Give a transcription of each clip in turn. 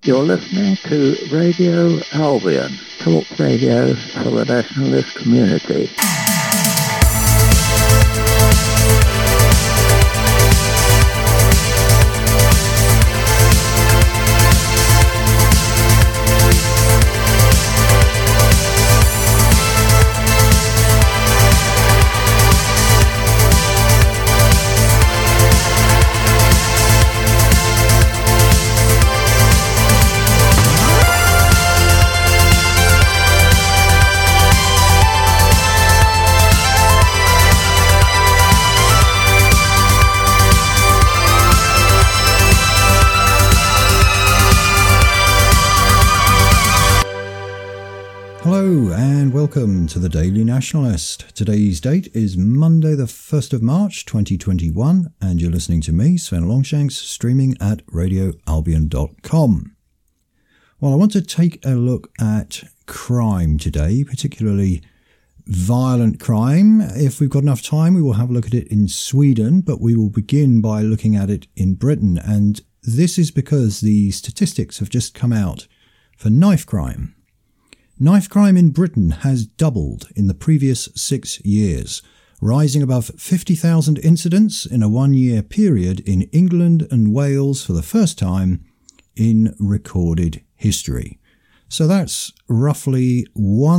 You're listening to Radio Albion, talk radio for the nationalist community. Hello and welcome to the Daily Nationalist. Today's date is Monday the 1st of March 2021 and you're listening to me, Sven Longshanks, streaming at radioalbion.com. Well, I want to take a look at crime today, particularly violent crime. If we've got enough time, we will have a look at it in Sweden, but we will begin by looking at it in Britain. And this is because the statistics have just come out for knife crime. Knife crime in Britain has doubled in the previous 6 years, rising above 50,000 incidents in a one-year period in England and Wales for the first time in recorded history. So that's roughly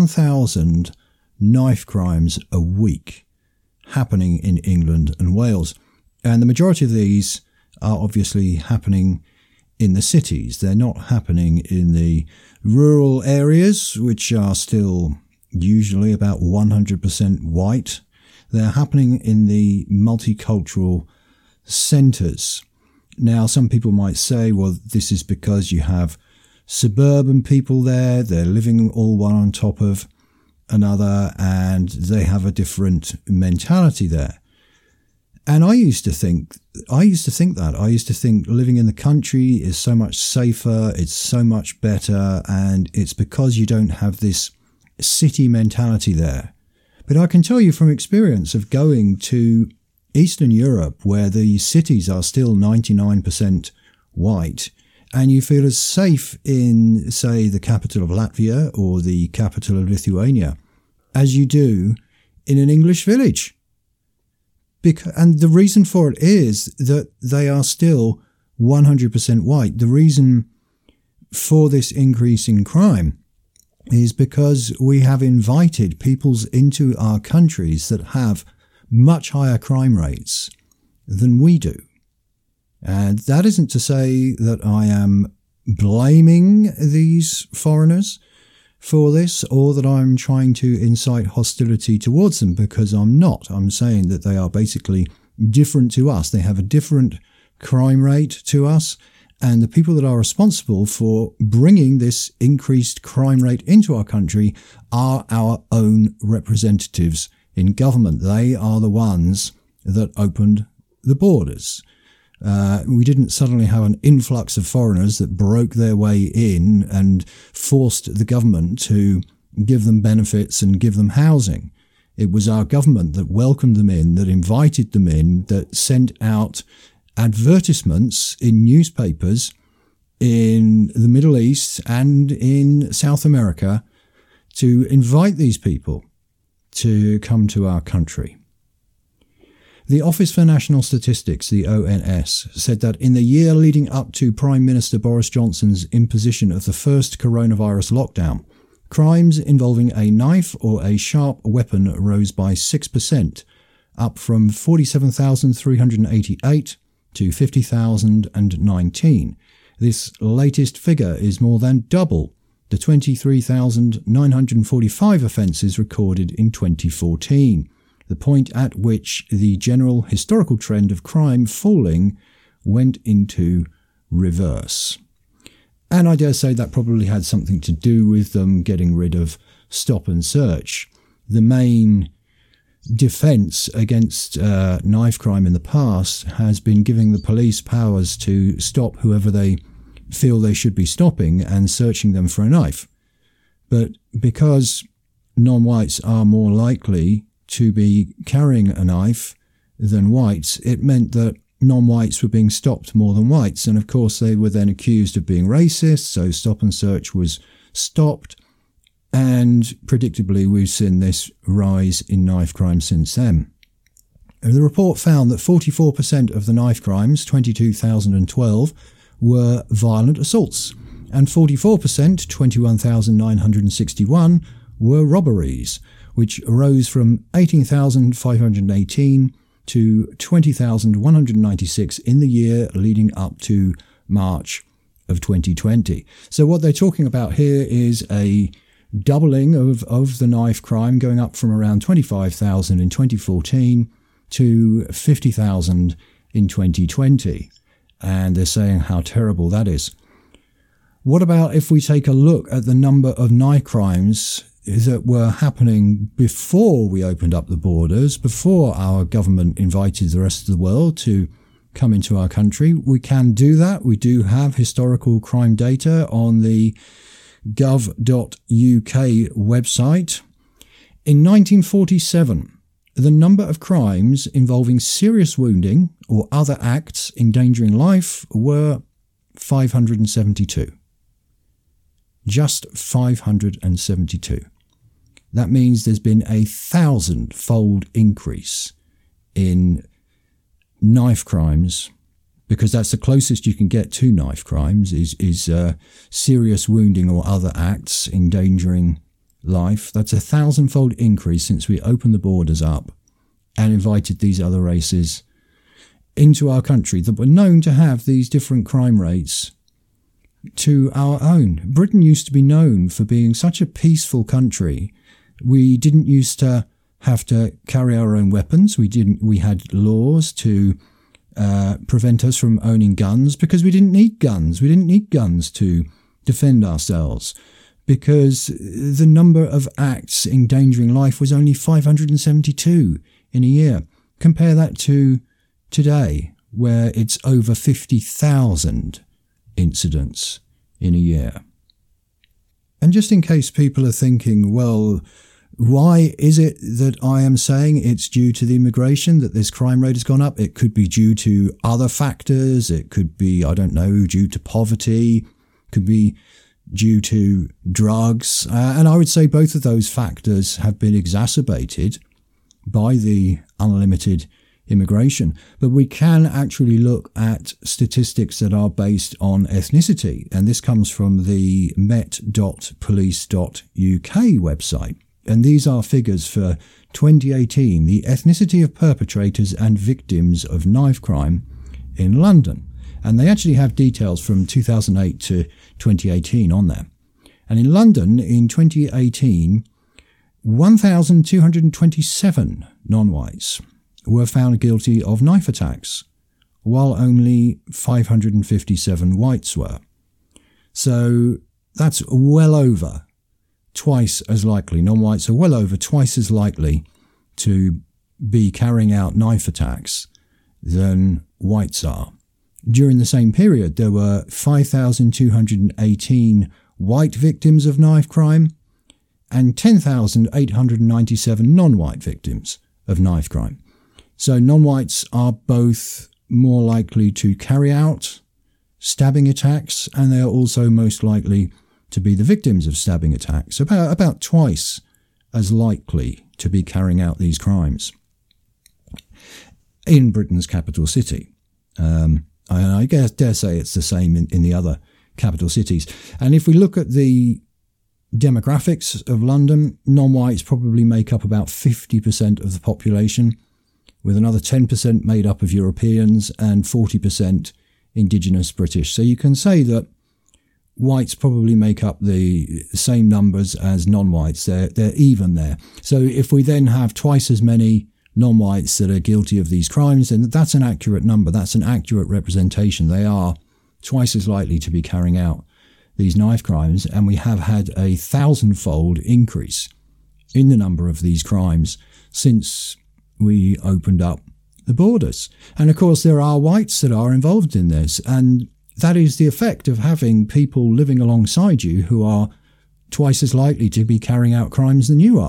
1,000 knife crimes a week happening in England and Wales. And the majority of these are obviously happening in the cities. They're not happening in the rural areas, which are still usually about 100% white. They're happening in the multicultural centres. Now, some people might say, well, this is because you have suburban people there. They're living all one on top of another and they have a different mentality there. And I used to think that. I used to think living in the country is so much safer, it's so much better, and it's because you don't have this city mentality there. But I can tell you from experience of going to Eastern Europe, where the cities are still 99% white, and you feel as safe in, say, the capital of Latvia or the capital of Lithuania as you do in an English village. And the reason for it is that they are still 100% white. The reason for this increase in crime is because we have invited peoples into our countries that have much higher crime rates than we do. And that isn't to say that I am blaming these foreigners for this, or that I'm trying to incite hostility towards them, because I'm not. I'm saying that they are basically different to us. They have a different crime rate to us, and the people that are responsible for bringing this increased crime rate into our country are our own representatives in government. They are the ones that opened the borders. We didn't suddenly have an influx of foreigners that broke their way in and forced the government to give them benefits and give them housing. It was our government that welcomed them in, that invited them in, that sent out advertisements in newspapers in the Middle East and in South America to invite these people to come to our country. The Office for National Statistics, the ONS, said that in the year leading up to Prime Minister Boris Johnson's imposition of the first coronavirus lockdown, crimes involving a knife or a sharp weapon rose by 6%, up from 47,388 to 50,019. This latest figure is more than double the 23,945 offences recorded in 2014. The point at which the general historical trend of crime falling went into reverse. And I dare say that probably had something to do with them getting rid of stop and search. The main defence against knife crime in the past has been giving the police powers to stop whoever they feel they should be stopping and searching them for a knife. But because non-whites are more likely to be carrying a knife than whites, it meant that non-whites were being stopped more than whites. And of course, they were then accused of being racist. So stop and search was stopped. And predictably, we've seen this rise in knife crime since then. And the report found that 44% of the knife crimes, 22,012, were violent assaults. And 44%, 21,961, were robberies, which rose from 18,518 to 20,196 in the year leading up to March of 2020. So what they're talking about here is a doubling of the knife crime, going up from around 25,000 in 2014 to 50,000 in 2020. And they're saying how terrible that is. What about if we take a look at the number of knife crimes that were happening before we opened up the borders, before our government invited the rest of the world to come into our country? We can do that. We do have historical crime data on the gov.uk website. In 1947, the number of crimes involving serious wounding or other acts endangering life were 572. Just 572. That means there's been a 1,000-fold increase in knife crimes, because that's the closest you can get to knife crimes is serious wounding or other acts endangering life. That's a 1,000-fold increase since we opened the borders up and invited these other races into our country that were known to have these different crime rates to our own. Britain used to be known for being such a peaceful country. We didn't used to have to carry our own weapons. We had laws to prevent us from owning guns because we didn't need guns. We didn't need guns to defend ourselves because the number of acts endangering life was only 572 in a year. Compare that to today, where it's over 50,000 incidents in a year. And just in case people are thinking, well, why is it that I am saying it's due to the immigration that this crime rate has gone up? It could be due to other factors. It could be, I don't know, due to poverty. It could be due to drugs. And I would say both of those factors have been exacerbated by the unlimited immigration. But we can actually look at statistics that are based on ethnicity. And this comes from the met.police.uk website. And these are figures for 2018, the ethnicity of perpetrators and victims of knife crime in London. And they actually have details from 2008 to 2018 on there. And in London, in 2018, 1,227 non-whites were found guilty of knife attacks, while only 557 whites were. So that's well over twice as likely. Non-whites are well over twice as likely to be carrying out knife attacks than whites are. During the same period, there were 5,218 white victims of knife crime and 10,897 non-white victims of knife crime. So non-whites are both more likely to carry out stabbing attacks, and they are also most likely to be the victims of stabbing attacks, about twice as likely to be carrying out these crimes in Britain's capital city. And I dare say it's the same in the other capital cities. And if we look at the demographics of London, non-whites probably make up about 50% of the population, with another 10% made up of Europeans and 40% indigenous British. So you can say that whites probably make up the same numbers as non-whites. They're even there. So if we then have twice as many non-whites that are guilty of these crimes, then that's an accurate number. That's an accurate representation. They are twice as likely to be carrying out these knife crimes, and we have had a 1,000-fold increase in the number of these crimes since we opened up the borders. And of course, there are whites that are involved in this, and that is the effect of having people living alongside you who are twice as likely to be carrying out crimes than you are.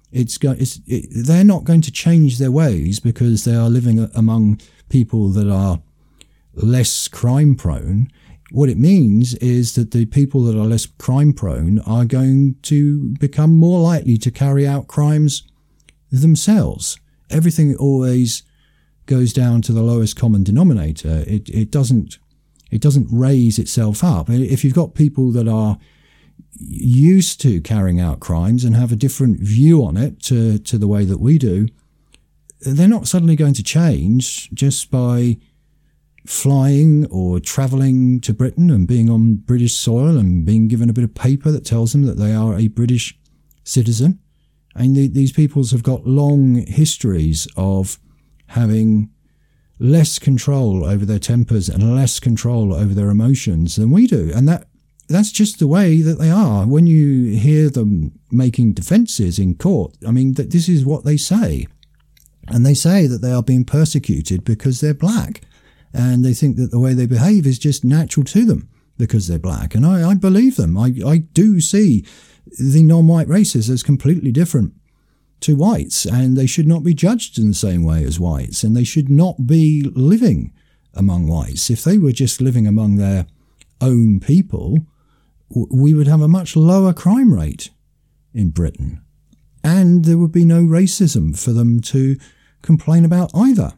they're not going to change their ways because they are living among people that are less crime prone. What it means is that the people that are less crime prone are going to become more likely to carry out crimes themselves. Everything always goes down to the lowest common denominator. It doesn't raise itself up. If you've got people that are used to carrying out crimes and have a different view on it to the way that we do, they're not suddenly going to change just by flying or travelling to Britain and being on British soil and being given a bit of paper that tells them that they are a British citizen. And these peoples have got long histories of having less control over their tempers and less control over their emotions than we do. And that's just the way that they are. When you hear them making defences in court, I mean, this is what they say. And they say that they are being persecuted because they're black. And they think that the way they behave is just natural to them because they're black. And I believe them. I do see the non-white races as completely different to whites, and they should not be judged in the same way as whites, and they should not be living among whites. If they were just living among their own people, we would have a much lower crime rate in Britain, and there would be no racism for them to complain about either.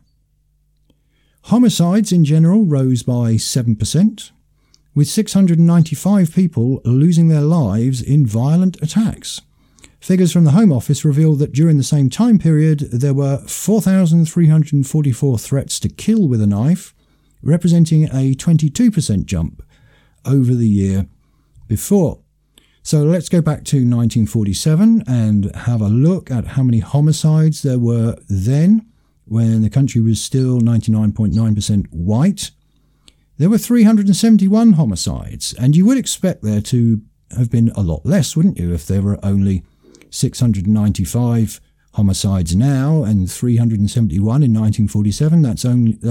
Homicides in general rose by 7%, with 695 people losing their lives in violent attacks. Figures from the Home Office reveal that during the same time period, there were 4,344 threats to kill with a knife, representing a 22% jump over the year before. So let's go back to 1947 and have a look at how many homicides there were then, when the country was still 99.9% white. There were 371 homicides, and you would expect there to have been a lot less, wouldn't you, if there were only 695 homicides now and 371 in 1947. That's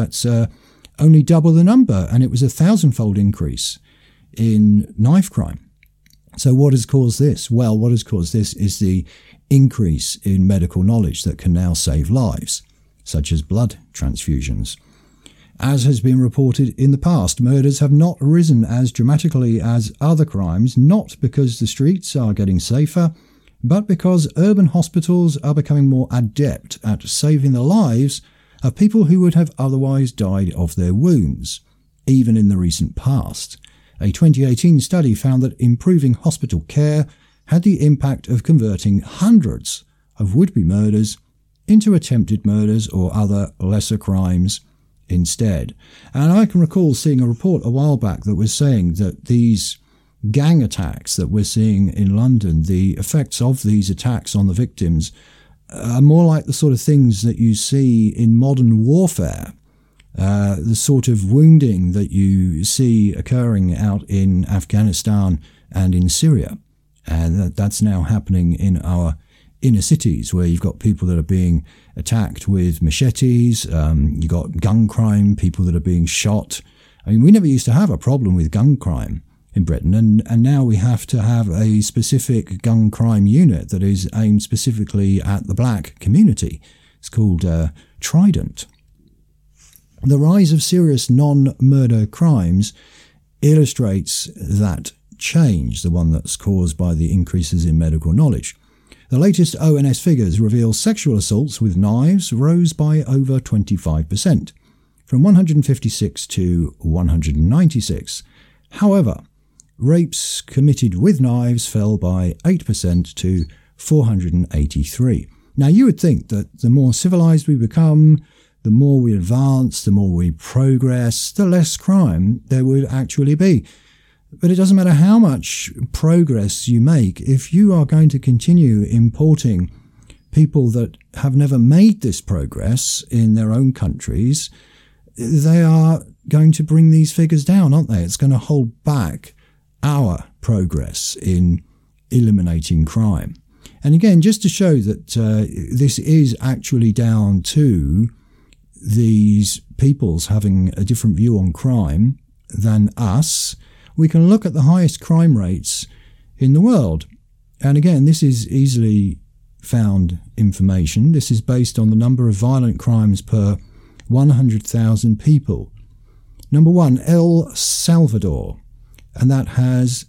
only double the number, and it was a 1,000-fold increase in knife crime. So what has caused this? Well, what has caused this is the increase in medical knowledge that can now save lives, such as blood transfusions. As has been reported in the past, murders have not risen as dramatically as other crimes, not because the streets are getting safer, but because urban hospitals are becoming more adept at saving the lives of people who would have otherwise died of their wounds, even in the recent past. A 2018 study found that improving hospital care had the impact of converting hundreds of would-be murders into attempted murders or other lesser crimes instead. And I can recall seeing a report a while back that was saying that these gang attacks that we're seeing in London, the effects of these attacks on the victims are more like the sort of things that you see in modern warfare, the sort of wounding that you see occurring out in Afghanistan and in Syria. And that's now happening in our inner cities, where you've got people that are being attacked with machetes, you've got gun crime, people that are being shot. I mean, we never used to have a problem with gun crime in Britain, and now we have to have a specific gun crime unit that is aimed specifically at the black community. It's called Trident. The rise of serious non-murder crimes illustrates that change, the one that's caused by the increases in medical knowledge. The latest ONS figures reveal sexual assaults with knives rose by over 25%, from 156 to 196. However, rapes committed with knives fell by 8% to 483. Now, you would think that the more civilized we become, the more we advance, the more we progress, the less crime there would actually be. But it doesn't matter how much progress you make, if you are going to continue importing people that have never made this progress in their own countries, they are going to bring these figures down, aren't they? It's going to hold back our progress in eliminating crime. And again, just to show that this is actually down to these peoples having a different view on crime than us, we can look at the highest crime rates in the world. And again, this is easily found information. This is based on the number of violent crimes per 100,000 people. Number 1, El Salvador, and that has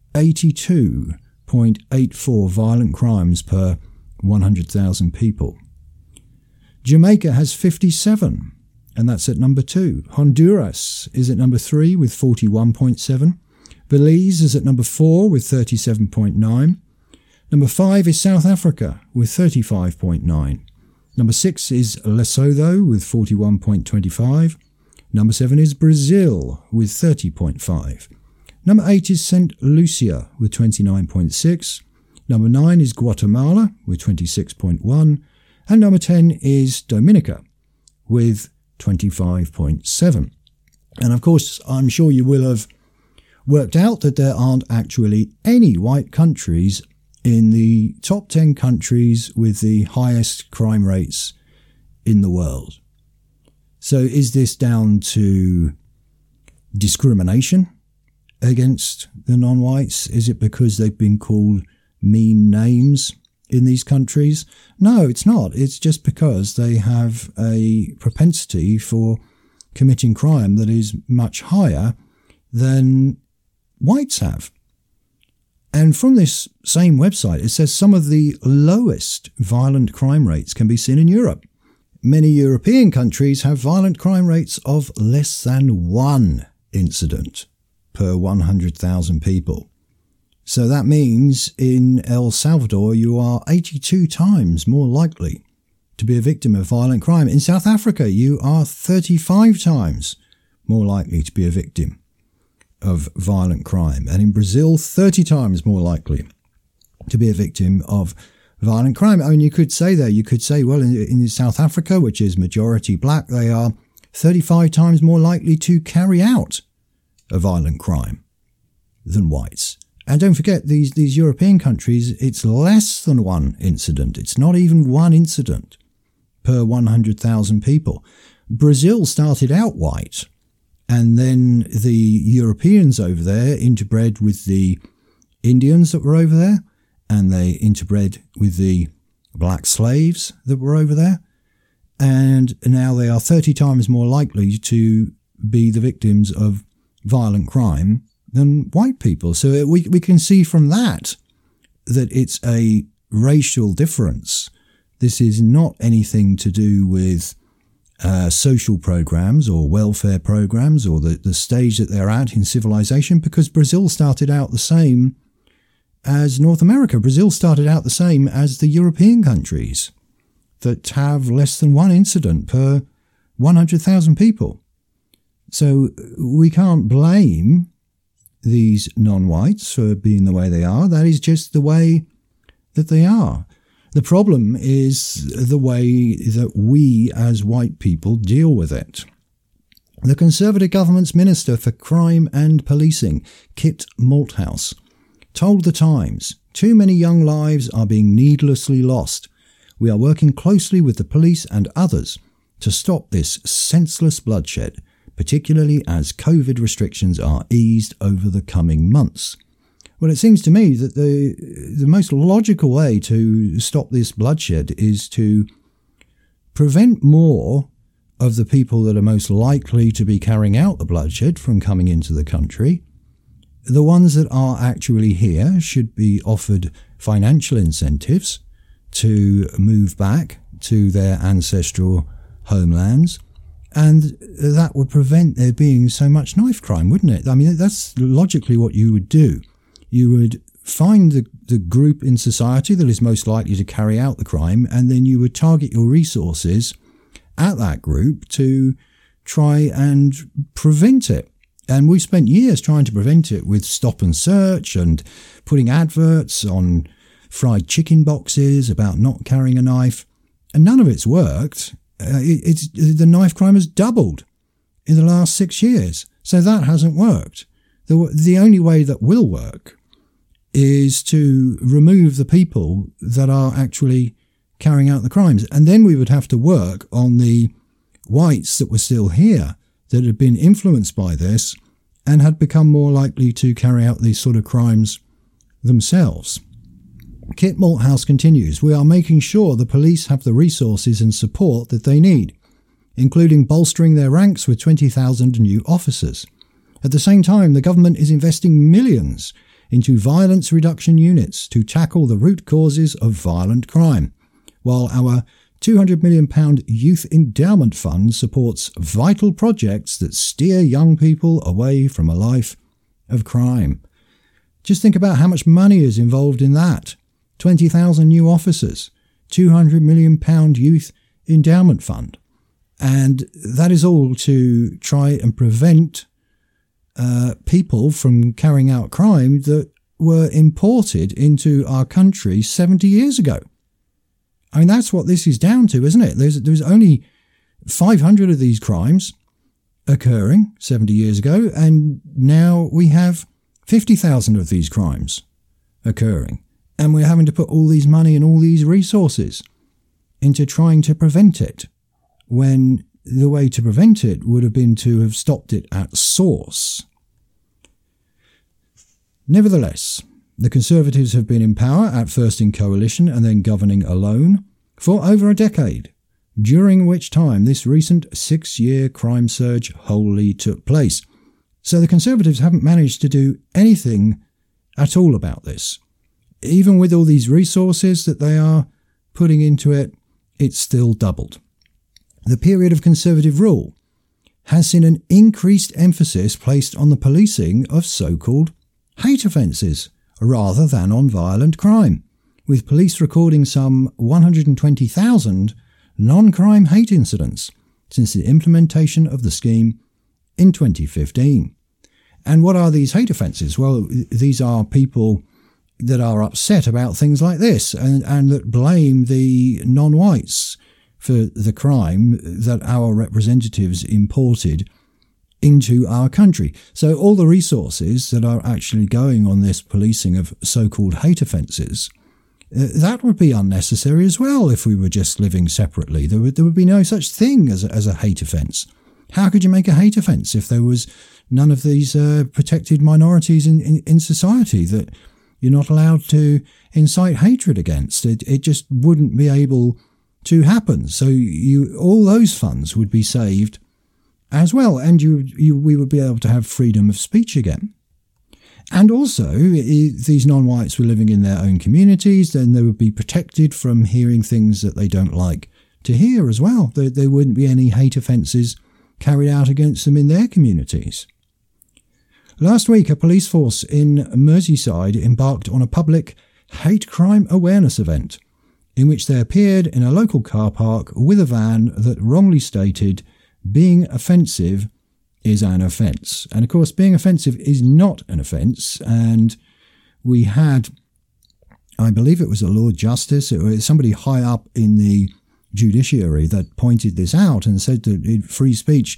82.84 violent crimes per 100,000 people. Jamaica has 57, and that's at number 2. Honduras is at number 3 with 41.7. Belize is at number 4 with 37.9. Number 5 is South Africa with 35.9. Number 6 is Lesotho with 41.25. Number 7 is Brazil with 30.5. Number 8 is St. Lucia with 29.6. Number 9 is Guatemala with 26.1. And number 10 is Dominica with 25.7. And of course, I'm sure you will have worked out that there aren't actually any white countries in the top 10 countries with the highest crime rates in the world. So is this down to discrimination against the non-whites? Is it because they've been called mean names in these countries? No, it's not. It's just because they have a propensity for committing crime that is much higher than whites have. And from this same website, it says some of the lowest violent crime rates can be seen in Europe. Many European countries have violent crime rates of less than 1 incident per 100,000 people. So that means in El Salvador, you are 82 times more likely to be a victim of violent crime. In South Africa, you are 35 times more likely to be a victim of violent crime. And in Brazil, 30 times more likely to be a victim of violent crime. I mean, you could say, well, in South Africa, which is majority black, they are 35 times more likely to carry out a violent crime than whites. And don't forget, these European countries, it's less than 1 incident. It's not even 1 incident per 100,000 people. Brazil started out white, and then the Europeans over there interbred with the Indians that were over there, and they interbred with the black slaves that were over there. And now they are 30 times more likely to be the victims of violent crime than white people. So we can see from that it's a racial difference. This is not anything to do with social programs or welfare programs or the stage that they're at in civilization, because Brazil started out the same as North America. Brazil started out the same as the European countries that have less than 1 incident per 100,000 people. So we can't blame these non-whites for being the way they are. That is just the way that they are. The problem is the way that we as white people deal with it. The Conservative government's Minister for Crime and Policing, Kit Malthouse, told The Times, "Too many young lives are being needlessly lost. We are working closely with the police and others to stop this senseless bloodshed, particularly as COVID restrictions are eased over the coming months." Well, it seems to me that the most logical way to stop this bloodshed is to prevent more of the people that are most likely to be carrying out the bloodshed from coming into the country. The ones that are actually here should be offered financial incentives to move back to their ancestral homelands. And that would prevent there being so much knife crime, wouldn't it? I mean, that's logically what you would do. You would find the group in society that is most likely to carry out the crime, and then you would target your resources at that group to try and prevent it. And we've spent years trying to prevent it with stop and search and putting adverts on fried chicken boxes about not carrying a knife, and none of it's worked. The knife crime has doubled in the last 6 years. So that hasn't worked. The only way that will work is to remove the people that are actually carrying out the crimes. And then we would have to work on the whites that were still here, that had been influenced by this and had become more likely to carry out these sort of crimes themselves. Kit Malthouse continues, "We are making sure the police have the resources and support that they need, including bolstering their ranks with 20,000 new officers. At the same time, the government is investing millions into violence reduction units to tackle the root causes of violent crime, while our £200 million Youth Endowment Fund supports vital projects that steer young people away from a life of crime." Just think about how much money is involved in that. 20,000 new officers, £200 million Youth Endowment Fund. And that is all to try and prevent people from carrying out crime that were imported into our country 70 years ago. I mean, that's what this is down to, isn't it? There's only 500 of these crimes occurring 70 years ago, and now we have 50,000 of these crimes occurring. And we're having to put all these money and all these resources into trying to prevent it, when the way to prevent it would have been to have stopped it at source. Nevertheless, the Conservatives have been in power, at first in coalition and then governing alone, for over a decade, during which time this recent 6-year crime surge wholly took place. So the Conservatives haven't managed to do anything at all about this. Even with all these resources that they are putting into it, it's still doubled. The period of Conservative rule has seen an increased emphasis placed on the policing of so-called hate offences rather than on violent crime, with police recording some 120,000 non-crime hate incidents since the implementation of the scheme in 2015. And what are these hate offences? Well, these are people that are upset about things like this and that blame the non-whites for the crime that our representatives imported into our country. So all the resources that are actually going on this policing of so-called hate offences, that would be unnecessary as well if we were just living separately. There would be no such thing as a hate offence. How could you make a hate offence if there was none of these protected minorities in society that you're not allowed to incite hatred against? It just wouldn't be able to happen. So all those funds would be saved as well, and we would be able to have freedom of speech again. And also, if these non-whites were living in their own communities, then they would be protected from hearing things that they don't like to hear as well. There wouldn't be any hate offences carried out against them in their communities. Last week, a police force in Merseyside embarked on a public hate crime awareness event in which they appeared in a local car park with a van that wrongly stated being offensive is an offence. And of course, being offensive is not an offence. And we had, I believe it was a Lord Justice, it was somebody high up in the judiciary that pointed this out and said that free speech,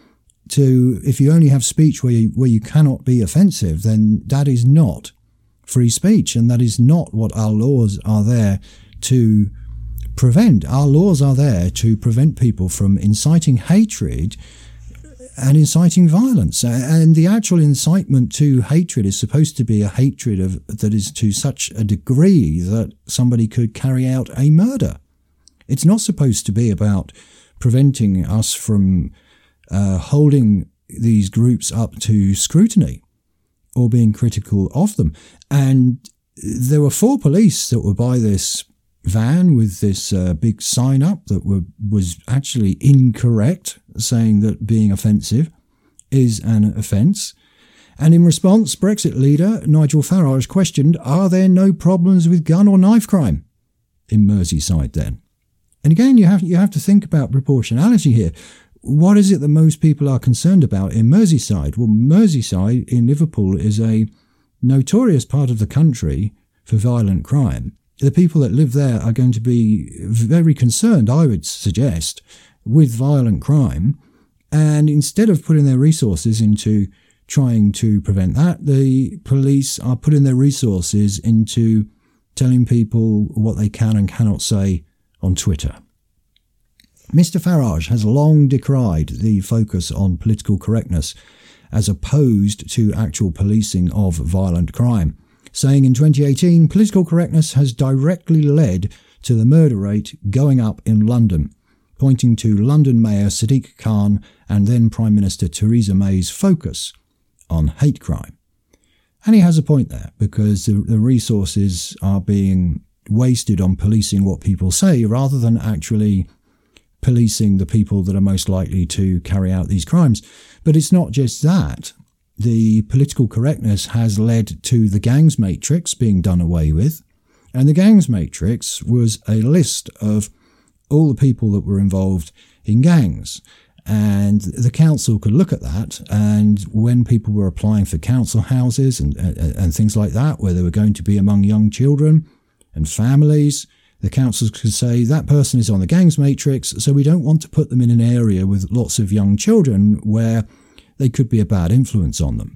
if you only have speech where you cannot be offensive, then that is not free speech, and that is not what our laws are there to prevent. Our laws are there to prevent people from inciting hatred and inciting violence. And the actual incitement to hatred is supposed to be a hatred that is to such a degree that somebody could carry out a murder. It's not supposed to be about preventing us from holding these groups up to scrutiny or being critical of them. And there were 4 police that were by this van with this big sign up that was actually incorrect, saying that being offensive is an offence. And in response, Brexit leader Nigel Farage questioned, are there no problems with gun or knife crime in Merseyside then? And again, you have to think about proportionality here. What is it that most people are concerned about in Merseyside? Well, Merseyside in Liverpool is a notorious part of the country for violent crime. The people that live there are going to be very concerned, I would suggest, with violent crime. And instead of putting their resources into trying to prevent that, the police are putting their resources into telling people what they can and cannot say on Twitter. Mr. Farage has long decried the focus on political correctness as opposed to actual policing of violent crime. saying in 2018, political correctness has directly led to the murder rate going up in London, pointing to London Mayor Sadiq Khan and then Prime Minister Theresa May's focus on hate crime. And he has a point there, because the resources are being wasted on policing what people say rather than actually policing the people that are most likely to carry out these crimes. But it's not just that. The political correctness has led to the gangs matrix being done away with. And the gangs matrix was a list of all the people that were involved in gangs. And the council could look at that, and when people were applying for council houses and things like that, where they were going to be among young children and families, the councils could say that person is on the gangs matrix, so we don't want to put them in an area with lots of young children where they could be a bad influence on them.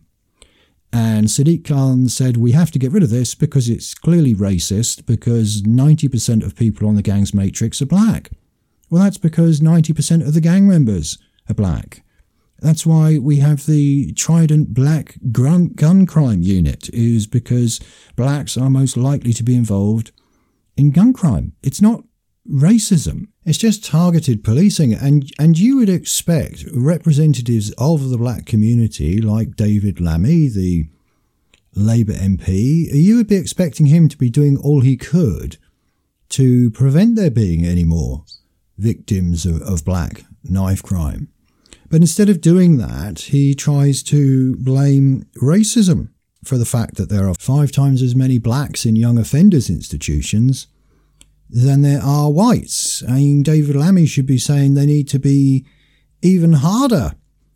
And Sadiq Khan said, we have to get rid of this because it's clearly racist, because 90% of people on the gangs matrix are black. Well, that's because 90% of the gang members are black. That's why we have the Trident Black Gun Crime Unit, is because blacks are most likely to be involved in gun crime. It's not racism. It's just targeted policing. And you would expect representatives of the black community, like David Lammy, the Labour MP, you would be expecting him to be doing all he could to prevent there being any more victims of black knife crime. But instead of doing that, he tries to blame racism for the fact that there are 5 times as many blacks in young offenders institutions than there are whites. I mean, David Lammy should be saying they need to be even harder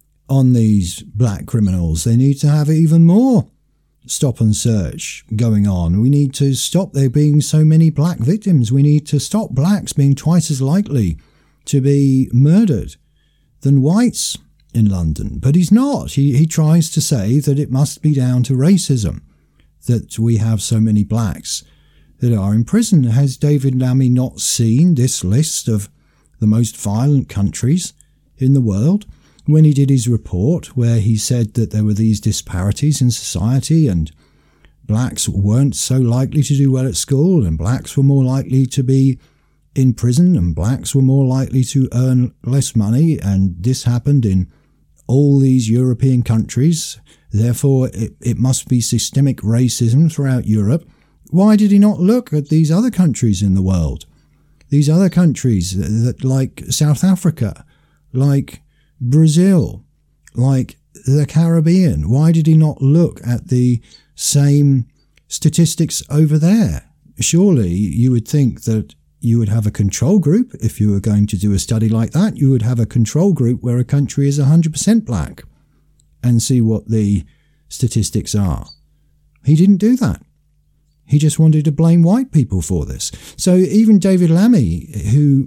on these black criminals. They need to have even more stop and search going on. We need to stop there being so many black victims. We need to stop blacks being twice as likely to be murdered than whites in London. But he's not. He tries to say that it must be down to racism that we have so many blacks that are in prison. Has David Lammy not seen this list of the most violent countries in the world? When he did his report where he said that there were these disparities in society and blacks weren't so likely to do well at school and blacks were more likely to be in prison and blacks were more likely to earn less money, and this happened in all these European countries, therefore it must be systemic racism throughout Europe. Why did he not look at these other countries in the world? These other countries that, like South Africa, like Brazil, like the Caribbean. Why did he not look at the same statistics over there? Surely you would think that you would have a control group. If you were going to do a study like that, you would have a control group where a country is 100% black and see what the statistics are. He didn't do that. He just wanted to blame white people for this. So even David Lammy, who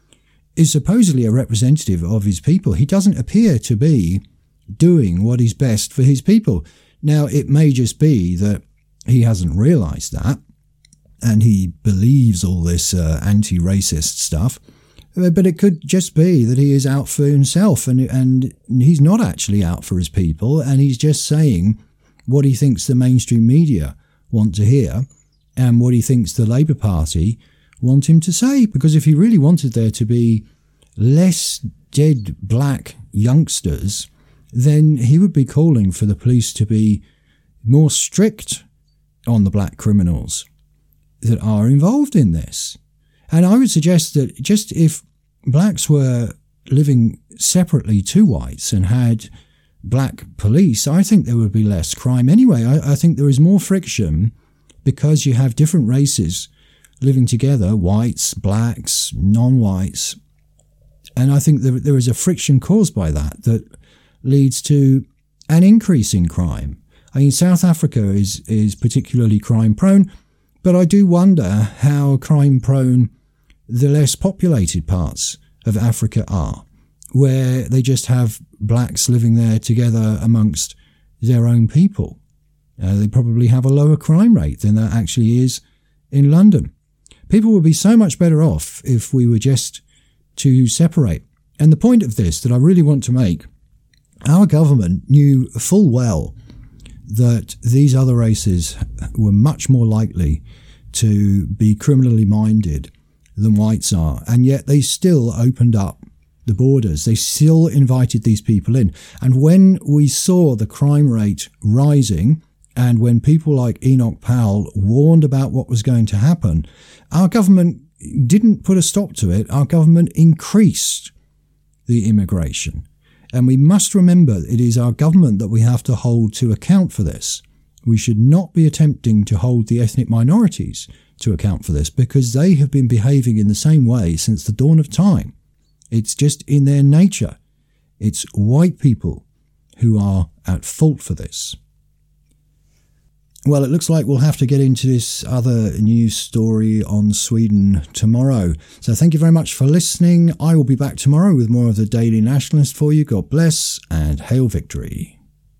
is supposedly a representative of his people, he doesn't appear to be doing what is best for his people. Now, it may just be that he hasn't realised that, and he believes all this anti-racist stuff, but it could just be that he is out for himself, and he's not actually out for his people, and he's just saying what he thinks the mainstream media want to hear and what he thinks the Labour Party want him to say. Because if he really wanted there to be less dead black youngsters, then he would be calling for the police to be more strict on the black criminals that are involved in this. And I would suggest that just if blacks were living separately to whites and had black police, I think there would be less crime anyway. I think there is more friction because you have different races living together, whites, blacks, non-whites. And I think there is a friction caused by that leads to an increase in crime. I mean, South Africa is particularly crime-prone, but I do wonder how crime-prone the less populated parts of Africa are, where they just have blacks living there together amongst their own people. They probably have a lower crime rate than there actually is in London. People would be so much better off if we were just to separate. And the point of this that I really want to make, our government knew full well that these other races were much more likely to be criminally minded than whites are, and yet they still opened up the borders. They still invited these people in. And when we saw the crime rate rising, and when people like Enoch Powell warned about what was going to happen, our government didn't put a stop to it. Our government increased the immigration. And we must remember it is our government that we have to hold to account for this. We should not be attempting to hold the ethnic minorities to account for this, because they have been behaving in the same way since the dawn of time. It's just in their nature. It's white people who are at fault for this. Well, it looks like we'll have to get into this other news story on Sweden tomorrow. So thank you very much for listening. I will be back tomorrow with more of the Daily Nationalist for you. God bless and hail victory.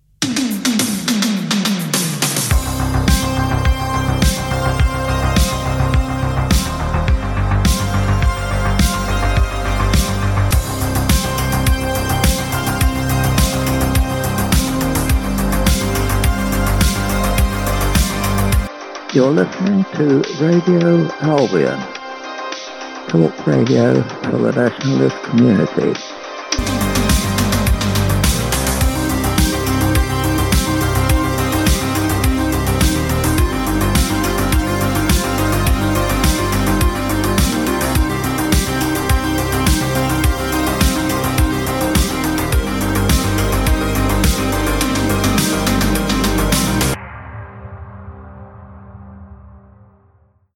You're listening to Radio Albion, talk radio for the nationalist community.